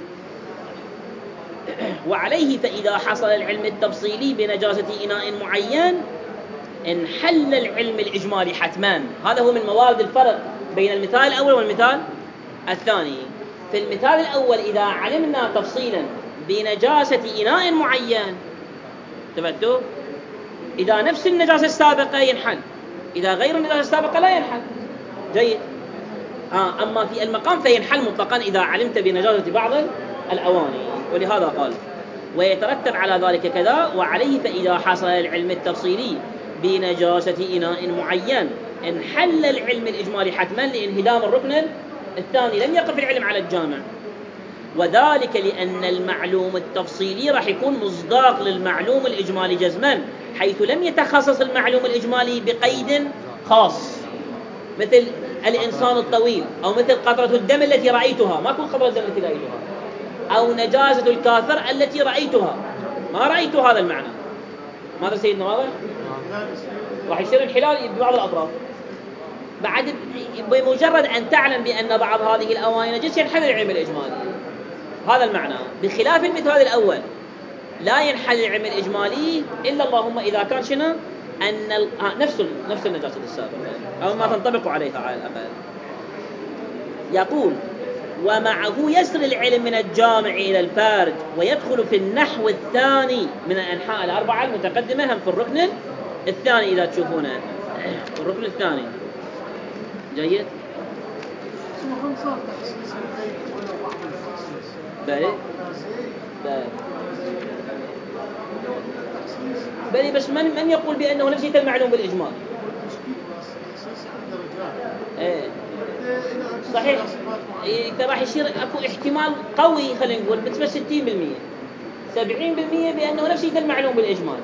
وعليه فإذا حصل العلم التفصيلي بنجاسة إناء معين انحل العلم الإجمالي حتما. هذا هو من موارد الفرق بين المثال الأول والمثال الثاني. في المثال الأول إذا علمنا تفصيلا بنجاسة إناء معين تبدو إذا نفس النجاسة السابقة ينحل، إذا غير النجاسة السابقة لا ينحل. جيد. أما في المقام فينحل مطلقا إذا علمت بنجاسة بعض الأواني. ولهذا قال ويترتب على ذلك كذا. وعليه فإذا حصل العلم التفصيلي بنجاسة إناء معين انحل العلم الإجمالي حتما لانهدام الركن الثاني. لم يقف العلم على الجامع، وذلك لأن المعلوم التفصيلي راح يكون مصداق للمعلوم الإجمالي جزما، حيث لم يتخصص المعلوم الإجمالي بقيد خاص مثل الإنسان الطويل، أو مثل قطرة الدم التي رأيتها، ما كل قطرة الدم التي رأيتها، أو نجاسة الكافر التي رأيتها، ما رأيت هذا المعنى. ماذا سيدنا واضح؟ راح يصير انحلال ببعض الأطراف. بعد بمجرد أن تعلم بأن بعض هذه الأواني نجس ينحل العلم الإجمالي. هذا المعنى. بخلاف المثال الأول لا ينحل العلم الإجمالي إلا اللهم إذا كان شنو أن نفس النجاسة السابقة أو ما تنطبق عليها على الأقل. يقول ومعه يسر العلم من الجامع إلى الفارج ويدخل في النحو الثاني من الأنحاء الأربعة المتقدمة هم في الركن الثاني إذا تشوفونه الركن الثاني. جيد. بلي بس من يقول بأنه نفسه المعلوم بالإجمال؟ إيه صحيح. إذا راح يصير اكو احتمال قوي خلينا نقول بنسبة 60%، 70% بأنه نفسية المعلوم بالإجمال.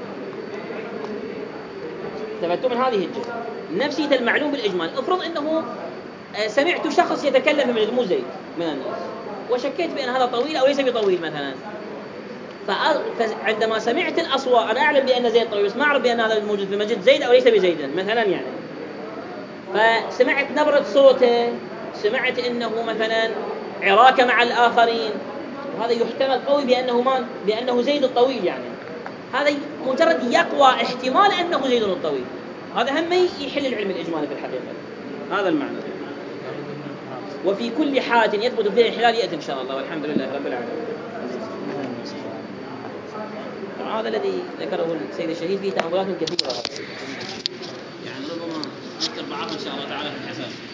استفدتوا من هذه الجهة، نفسية المعلوم بالإجمال. افرض أنه سمعت شخص يتكلم في مجلس مو زيد من الناس وشكيت بأن هذا طويل أو ليس بطويل مثلا، فعندما سمعت الأصوات أنا أعلم بأن زيد طويل بس ما أعرف بأن هذا الموجود في المسجد زيد أو ليس بزيدا مثلا يعني، فسمعت نبرة صوته، سمعت أنه مثلا عراك مع الآخرين، وهذا يحتمل قوي بأنه زيد الطويل يعني، هذا مجرد يقوى احتمال أنه زيد الطويل، هذا هم يحل العلم الإجمالي في الحقيقة. هذا المعنى. وفي كل حال يثبت فيه الحلال يأتي إن شاء الله، والحمد لله رب العالمين. هذا الذي ذكره السيد الشهيد فيه تأملات كثيرة، يعني ربما نذكر بعضها إن شاء الله تعالى في الحساب.